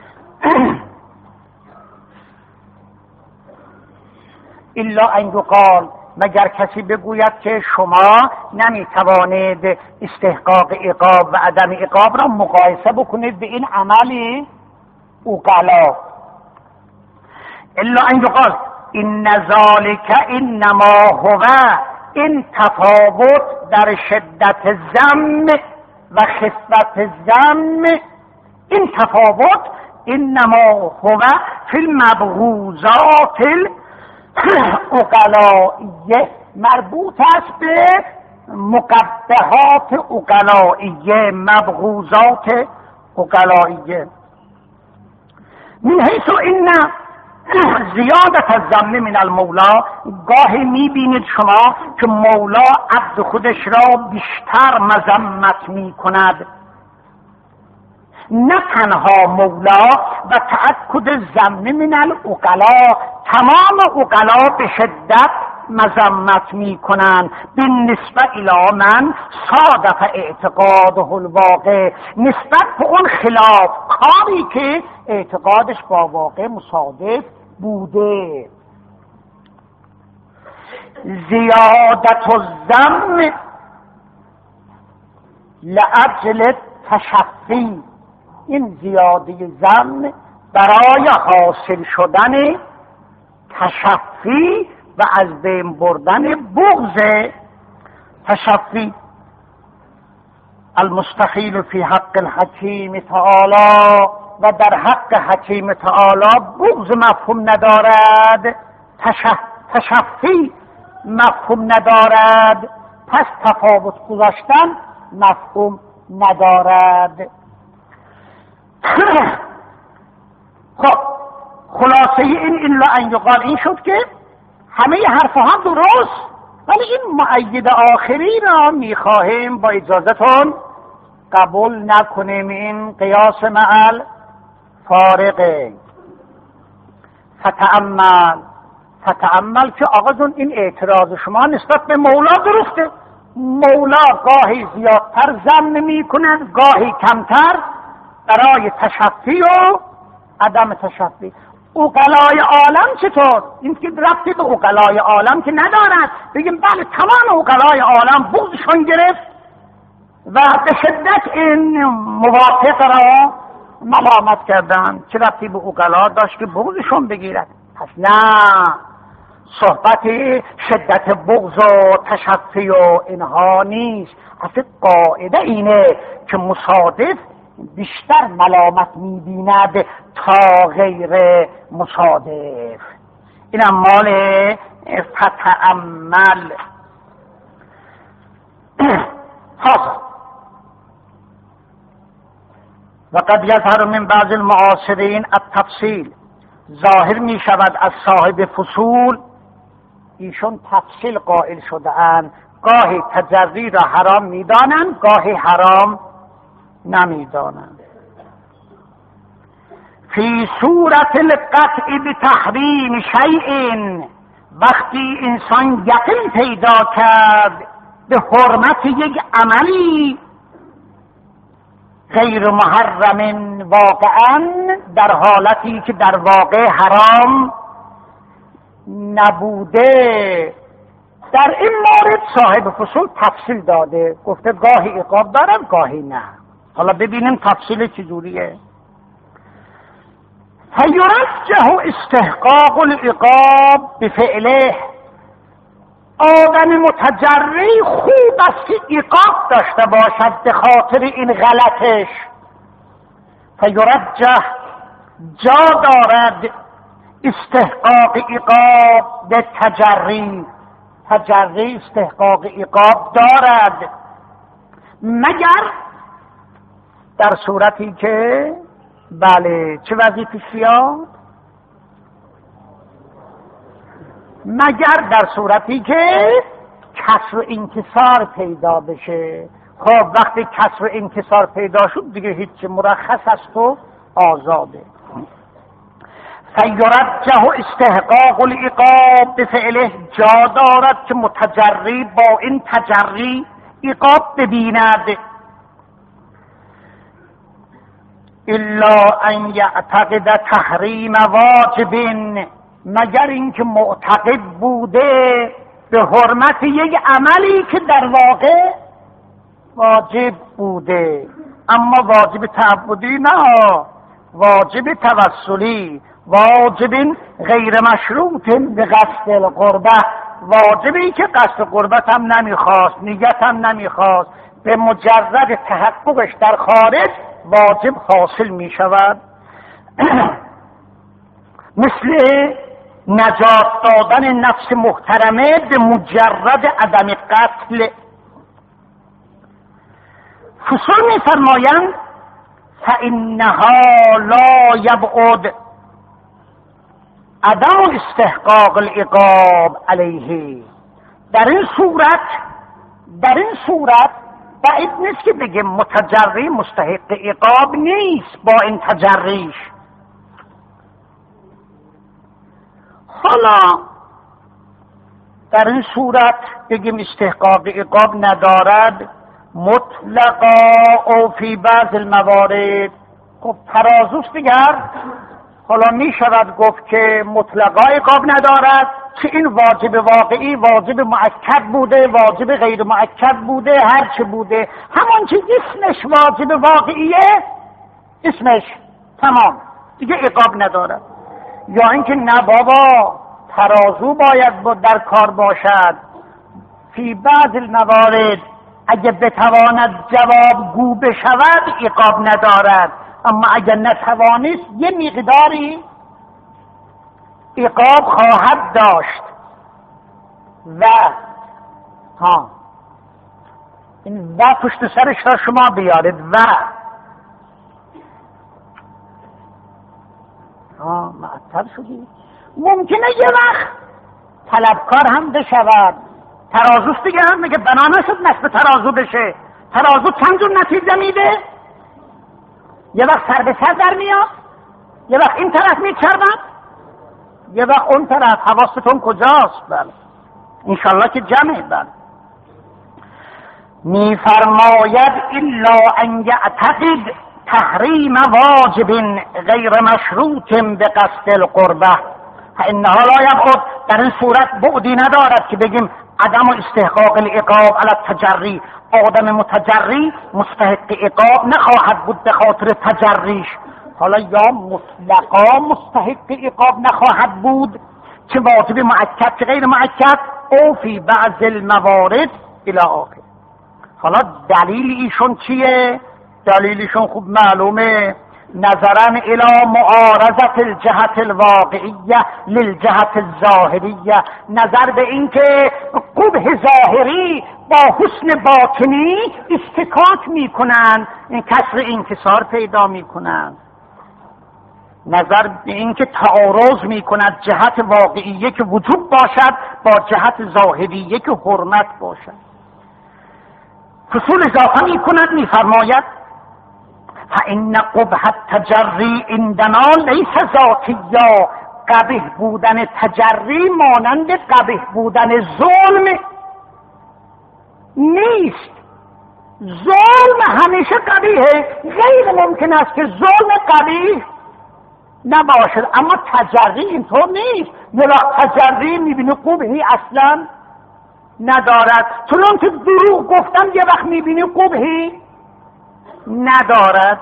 الا ان یقال، مگر کسی بگوید که شما نمیتوانید استحقاق عقاب و عدم عقاب را مقایسه بکنید به این عملی عقلا. الا ان یقال ان ذالک انما هو، این تفاوت در شدت ذم و خفت ذم، این تفاوت انما هو فی المبغوضات عقلائیه، مربوط است به مقبحات عقلائیه، مبغوضات عقلائیه. من حیث این زیادت الذم من المولا، گاهی میبینید شما که مولا عبد خودش را بیشتر مذمت میکند، نه تنها مولا و تأکد ذم من العقلا، تمام عقلا به شدت مذمت می کنند بالنسبه الی من صادف اعتقاده الواقع، نسبت به اون خلاف کاری که اعتقادش با واقع مصادف بوده. زیادت الذم لاجل تشفی، این زیاده ذم برای حاصل شدن تشفی و از بین بردن بغض. تشفی المستحیل فی حق الحکیم تعالی، و در حق حکیم تعالی بغض مفهوم ندارد، تشفی مفهوم ندارد، پس تفاوت گذاشتن مفهوم ندارد. خب خلاصه این الا ان یقال این شد که همه حرفها درست، ولی این مؤید آخری را میخواهیم با اجازتون قبول نکنیم. این قیاس معل فارقه. فتأمل فتأمل که آقا جون این اعتراض شما نسبت به مولا درسته. مولا گاهی زیادتر ضم میکنن گاهی کمتر برای تشفی و عدم تشفی. عقلای عالم چطور؟ این که ربطی به عقلای عالم که ندارد. بگیم بله تمام عقلای عالم بغضشون گرفت و به شدت این موافق را ملامت کردن. چه ربطی به عقلا داشت که بغضشون بگیرد؟ پس نه، صحبت شدت بغض و تشفی و اینها نیست. اصلا قاعده اینه که مصادف بیشتر ملامت میبیند تا غیر مصادف. اینم مال فتأمل. هذا وقد یظهر من بعض المعاصرین التفصیل. ظاهر می شود از صاحب فصول ایشون تفصیل قائل شده اند. گاهی تجری را حرام می دانند گاهی حرام نمی دانند. فی صورت القطع بتحریم شیء، وقتی انسان یقین پیدا کرد به حرمت یک عملی غیر محرم واقعا، در حالتی که در واقع حرام نبوده. در این مورد صاحب فصول تفصیل داده، گفته گاهی عقاب دارن گاهی نه. حالا ببینیم تفصیل چجوریه. فیرجح استحقاق العقاب بفعله. آدم متجری خوب است که عقاب داشته باشد به خاطر این غلطش. فیرجح جا دارد استحقاق عقاب به تجری. تجری استحقاق عقاب دارد مگر در صورتی که بله چه وظیفه سیاد؟ مگر در صورتی که کسر و انکسار پیدا بشه. خب وقتی کسر و انکسار پیدا شد دیگه هیچ مرخص است و آزاده. فیرجح استحقاق العقاب بفعله. جا دارد که متجری با این تجری عقاب ببیند. الا ان یعتقد تحریم واجب، مگر اینکه معتقد بوده به حرمت یک عملی که در واقع واجب بوده، اما واجب تعبدی نه، واجب توسلی، واجب غیر مشروط به قصد القربه، واجبی که قصد قربت هم نمیخواست، نیت هم نمیخواست، به مجرد تحققش در خارج واجب حاصل میشود. مثل نجات دادن نفس محترمه به مجرد عدم قتل. فصول می فرمایند فإنها لا یبعد عدم استحقاق العقاب علیه. در این صورت در این صورت بعید نیست که بگیم متجری مستحق عقاب نیست با این تجریش. حالا در این صورت بگیم استحقاق عقاب ندارد مطلقا او فی بعض الموارد. خب ترازوست دیگر. حالا می شود گفت که مطلقا عقاب ندارد، که این واجب واقعی، واجب مؤکد بوده، واجب غیر مؤکد بوده، هر چه بوده، همون چه اسمش واجب واقعیه اسمش تمام دیگه عقاب ندارد. یا اینکه نه بابا ترازو باید در کار باشد. فی بعض الموارد اگه بتواند جواب گو بشود عقاب ندارد، اما اگر نتوانست یه مقداری عقاب خواهد داشت. و ها این و پشت سرش را شما بیارید. و ها معطل شدی. ممکنه یه وقت طلبکار هم بشود، ترازوست دیگه، میگه بنا نشد نصب ترازو بشه. ترازو چند جور نتیجه میده؟ یه وقت سر به سر در میاد، یه وقت این طرف میچربد، یه وقت اون طرف. حواستون کجاست؟ بله انشالله که جمعه. بله میفرماید الا ان یعتقد تحریم واجب غیر مشروط به قصد القربه فانها لا یبعد. در این صورت بعدی ندارد که بگیم عدم استحقاق العقاب علی التجری، آدم متجری مستحق عقاب نخواهد بود به خاطر تجریش. حالا یا مطلقا مستحق عقاب نخواهد بود چه واجب مؤکد چه غیر مؤکد، او فی بعض الموارد الی آخر. حالا دلیل ایشون چیه؟ دلیلشون خوب معلومه، نظرا الى معارضت الجهت الواقعیه للجهت الظاهریه، نظر به این که قبح ظاهری با حسن باطنی استکاک میکنن، این کسر انکسار پیدا میکنن. نظر به این که تعارض میکند جهت واقعیه که وجوب باشد با جهت ظاهریه که حرمت باشد. فصول اضافه میکند، میفرماید فإن قبح التجری عندنا لیس ذاتیا، قبیح بودن تجری مانند قبیح بودن ظلم نیست. ظلم همیشه قبیحه، غیر ممکن است که ظلم قبیح نباشد، اما تجری اینطور نیست. ملا تجری میبینی قبحی اصلا ندارد، چون که دروغ گفتن یه وقت میبینی قبحی ندارد.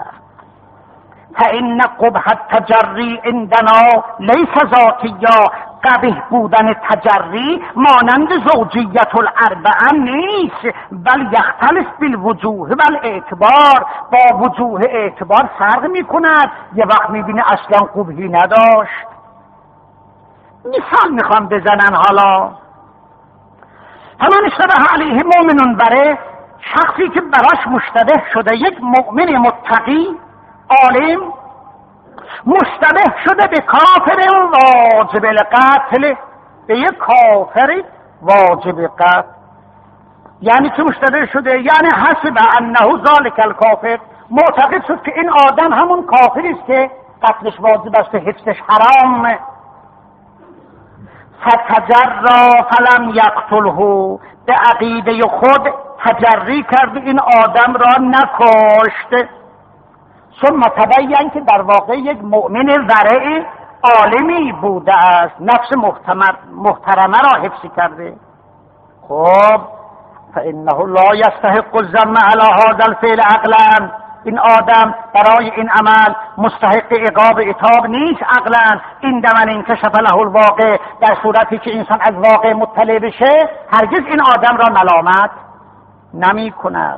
فإن قبح التجری عندنا لیس ذاتیا، قبیح بودن تجری مانند زوجیت الاربعه نیست، بل یختلف بالوجوه و الاعتبار، با وجوه اعتبار فرق میکند. یه وقت میبینه اصلا قبحی نداشت. مثال میخوام بزنن. حالا فمن اشتبه علیه مؤمن، بره شخصی که براش مشتبه شده، یک مؤمن متقی عالم مشتبه شده به کافر واجب القتل، به یک کافر واجب قتل. یعنی چه مشتبه شده؟ یعنی حسب انه ذالک الکافر، معتقد شد که این آدم همون کافری است که قتلش واجب است، حفظش حرام. فتجرا فلم یقتله، به عقیده خود تجری کرد این آدم را نکشت. ثم تبین که در واقع یک مؤمن ورع عالمی بوده است، نفس محترمه را حفظ کرده. خب فانه لا یستحق الذم علی هذا الفعل عقلا، این آدم برای این عمل مستحق عقاب عتاب نیست عقلا. این دمن انکشف له الواقع، در صورتی که انسان از واقع مطلع بشه هرگز این آدم را ملامت نمی کند.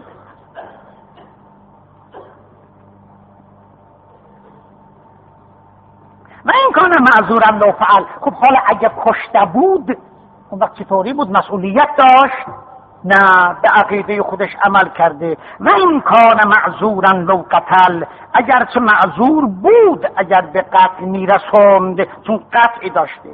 و این کانه معذورم لو فعل. خب حالا اگه کشته بود اون وقت چطوری بود؟ مسئولیت داشت؟ نه، به عقیده خودش عمل کرده. و این کان معذورا لو قتل، اگرچه معذور بود اگر به قتل میرسوند، چون قطعی داشته.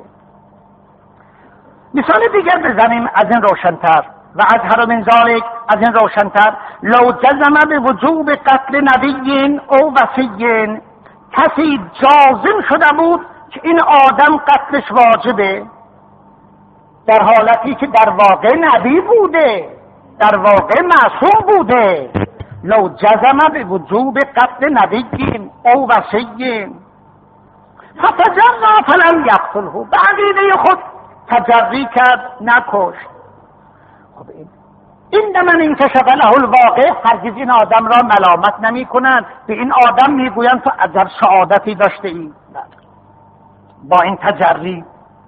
مثال دیگر بزنیم از این روشنتر. و از هر من ذالک، از این روشنتر، لو جزم به وجوب قتل نبی او وصی، کسی جازم شده بود که این آدم قتلش واجبه، در حالتی که در واقع نبی بوده، در واقع معصوم بوده. لو جزم به وجوب قتل نبی او وصی فتجرا فلم یقتله، به عقیده خود تجری کرد نکشت. خب این این دمن انکشف له الواقع، هرگز این آدم را ملامت نمی کنند. به این آدم میگویند تو عجب سعادتی داشته ای با این تجری.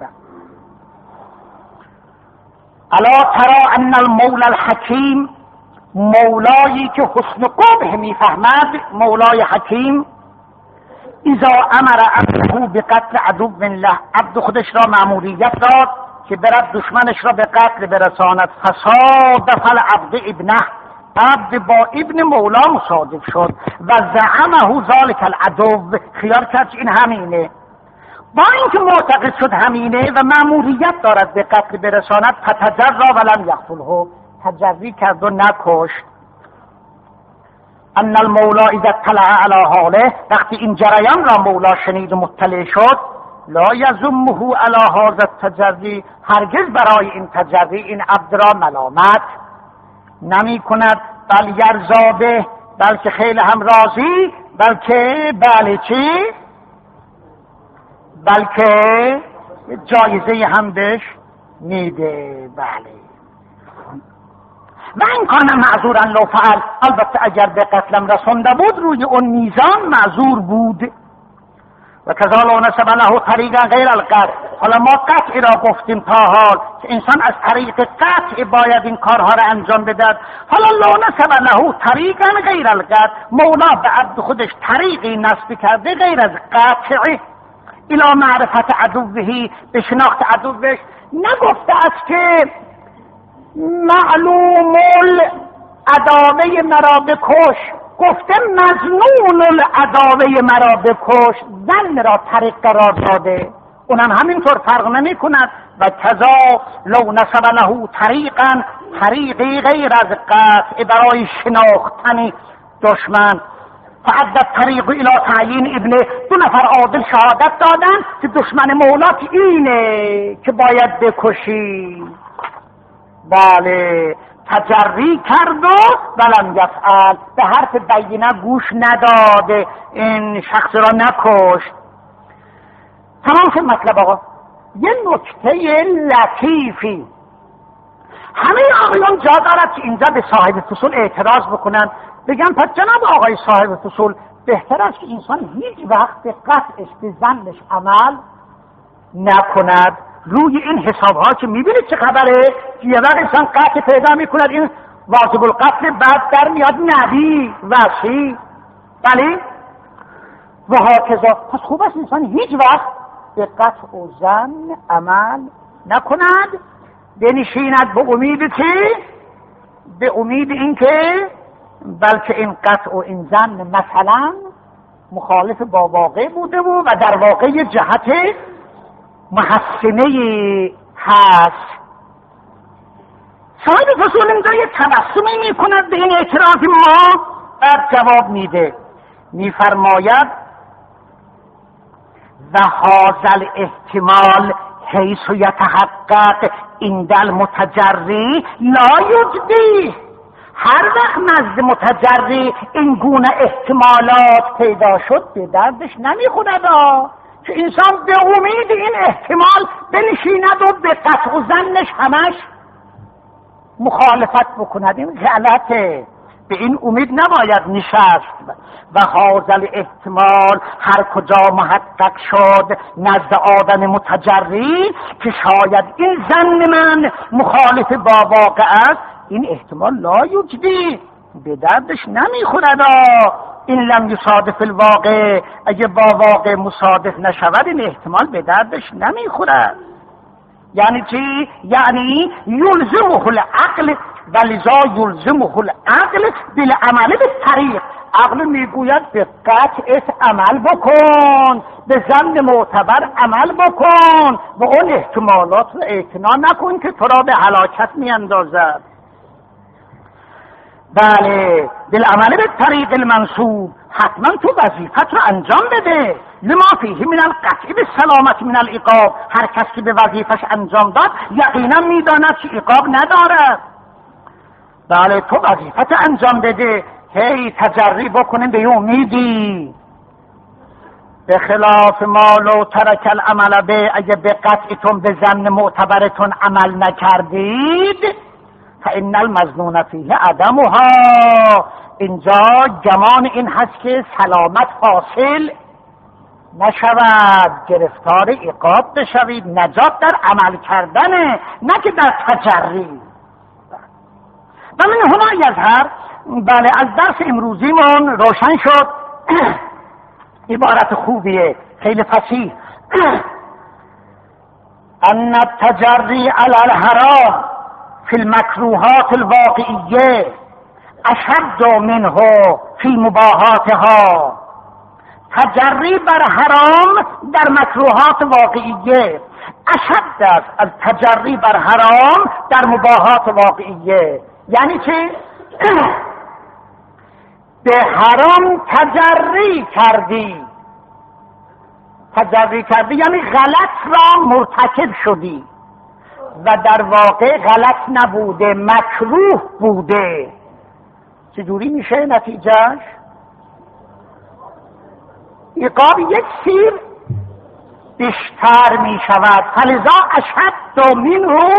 الا ترى ان المولى الحکیم، مولایی که حسن قبح میفهمد، مولای حکیم، اذا امر عبده بقتل عدو الله، عبد خودش را مأموریت داد که برد دشمنش را به قتل برساند. فصادف العبد ابنه، عبد با ابن مولا مصادف شد. و زعمه ذلك العدو، خیال کرد این همینه. با اینکه معتقد شد همینه و مأموریت دارد به قتل برساند، فتجرا ولم یقتله، تجری کرد و نکشت. ان المولا اذا اطلع علی حاله، وقتی این جریان را مولا شنید و مطلع شد، لا یذمه علی هذا التجری، هرگز برای این تجری این عبد را ملامت نمی کند، بل یرضا به، بلکه خیلی هم راضی، بلکه بله چی؟ بلکه جایزه هم بهش میده. بله. و این کان معذورا لو فعل، البته اگر به قتلم رسانده بود روی اون میزان معذور بود. و کذالک نسب له طریقا غیر القتل، حالا ما قطع را گفتیم تا حال که انسان از طریق قطع باید این کارها را انجام بدهد. حالا لو نسب له طریقا غیر القتل، مولا به عبد خودش طریقی نصب کرده غیر از قطع، الی معرفت عدوه، به شناخت عدوش. نگفته است که معلوم العداوه مرا بکش، گفته مظنون العداوه مرا بکش، زن را طریق قرار داده. اونم همینطور فرق نمی کند. و کذا لو نسب له طریقا، طریقی غیر از قطع برای شناختن دشمن. فعدت طریق الی تعیین ابنه، دو نفر عادل شهادت دادن که دشمن مولات اینه که باید بکشی. بله، تجری کرد و ولم یفعل، به حرف بینه گوش نداده، این شخص را نکشت. تمام شد مطلب آقا. یه نکته لطیفی، همه آقایان جا دارد که اینجا به صاحب فصول اعتراض بکنن، بگم پس جناب آقای صاحب فصول، بهتر است که انسان هیچ وقت به قطعش به ظنش عمل نکند. روی این حساب ها که میبینید چه خبره، که یه وقت انسان قطع پیدا میکند، این واجب القتل بعد در میاد نبی وحشی. بله و هاکذا. پس خوب است انسان هیچ وقت به قطع و ظن عمل نکند، بنشیند به امید چی؟ به امید اینکه بلکه این قطع و این ظن مثلا مخالف با واقع بوده و و در واقع یه جهت محسنه هست. صاحب فصول اینجا یه تبسمی می کند به این اعتراض ما، بعد جواب میده، میفرماید و هذا الاحتمال حیث یتحقق عند المتجری لا یجدی، هر وقت نزد متجری این گونه احتمالات پیدا شد به دردش نمیخورد که انسان به امید این احتمال بنشیند و به قطع و ظنش همش مخالفت بکند. این غلطه، به این امید نباید نشست. و هذا احتمال هر کجا محقق شد نزد آدم متجری که شاید این ظن من مخالف با واقع است، این احتمال لا یجدی، به دردش نمیخورد. این لم یصادف الواقع، اگه با واقع مصادف نشود این احتمال به دردش نمیخورد. یعنی چی؟ یعنی یلزمه العقل، ولذا یلزمه العقل بالعمل بالطریق، عقل میگوید به قطعش عمل بکن، به ظن معتبر عمل بکن، به اون احتمالات رو اعتنا نکن که تو را به هلاکت میاندازد. بله، بالعمل بالطریق المنصوب، حتما تو وظیفت رو انجام بده. لما فیه من القطع بالسلامت من العقاب، هر کس که به وظیفش انجام داد یقینا میداند که عقاب ندارد. بله، تو وظیفت انجام بده، هی تجری بکنیم به امیدی. به خلاف ما لو ترک العمل به، اگه به قطعتون به ظن معتبرتون عمل نکردید، فإن المظنون فیه عدمها، اینجا گمان این هست که سلامت حاصل نشود، گرفتار عقاب بشوید. نجات در عمل کردنه، نه که در تجری. و من هنا یظهر، بله از درس امروزیمون روشن شد، عبارت خوبیه خیلی فصیح، ان التجری علی الحرام فی المکروهات الواقعیه اشد منه فی مباحاتها. تجری بر حرام در مکروهات واقعیه اشد است از تجری بر حرام در مباحات واقعیه. یعنی چی؟ به حرام تجری کردی، تجری کردی یعنی غلط را مرتکب شدی و در واقع غلط نبوده، مکروه بوده. چجوری میشه نتیجهش؟ عقاب یک سیر بیشتر می شود. فلذا اشد منه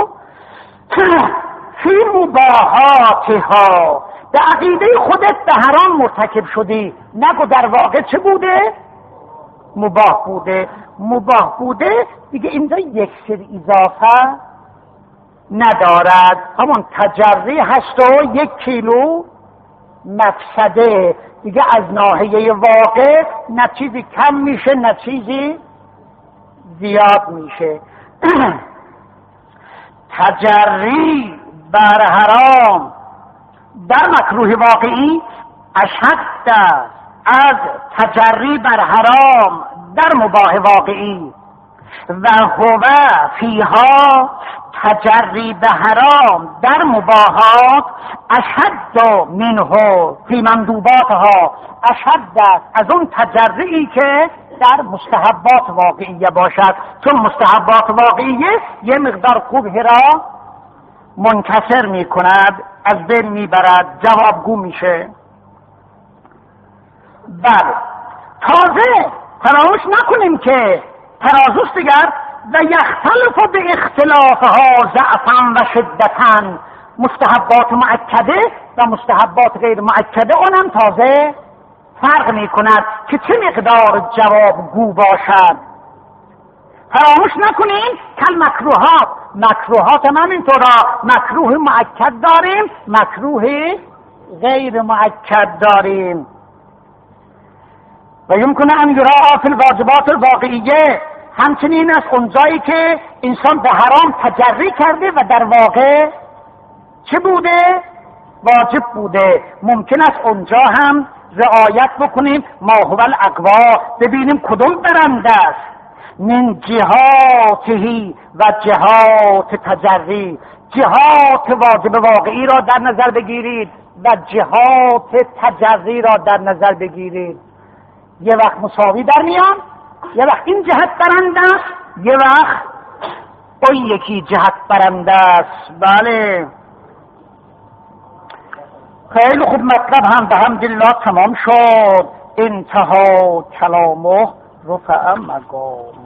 فی مباحاتها. به عقیده خودت به حرام مرتکب شدی، نگو در واقع چه بوده؟ مباح بوده. مباح بوده دیگه اینجا یک سر اضافه ندارد، همون تجری هست و یک کیلو مفسده دیگه. از ناحیه واقع نه چیزی کم میشه نه چیزی زیاد میشه. تجری بر حرام در مکروه واقعی اشد از تجری بر حرام در مباح واقعی. و هو فیها تجری به حرام در مباحات اشد منه فی مندوباتها. اشد از اون تجری که در مستحبات واقعیه باشد، چون مستحبات واقعیه یه مقدار قبح را منکسر می کند، از بین می برد، جوابگو میشه. بله تازه فراموش نکنیم که ترازوست دیگر و یختلف به اختلافها ضعفا و شدتا. مستحبات مؤکده و مستحبات غیر مؤکده اونم تازه فرق می کند که چه مقدار جوابگو باشد. فراموش نکنین کل مکروهات، مکروهات هم همینطورا مکروه مؤکد داریم، مکروه غیر مؤکد داریم. و یمکنه ان یرا فی الواجبات الواقعیه، همچنین از اونجایی که انسان به حرام تجری کرده و در واقع چه بوده؟ واجب بوده. ممکن است اونجا هم رعایت بکنیم ما هو الاقوا، ببینیم کدوم برنده است من جهاته و جهات تجری. جهات واجب واقعی را در نظر بگیرید و جهات تجری را در نظر بگیرید. یه وقت مساوی در میان، یه وقت این جهت برنده است، یه وقت اون یکی جهت برنده است. بله خیلی خوب، مطلب هم به حمدالله تمام شد. انتها کلامه رفع مقام.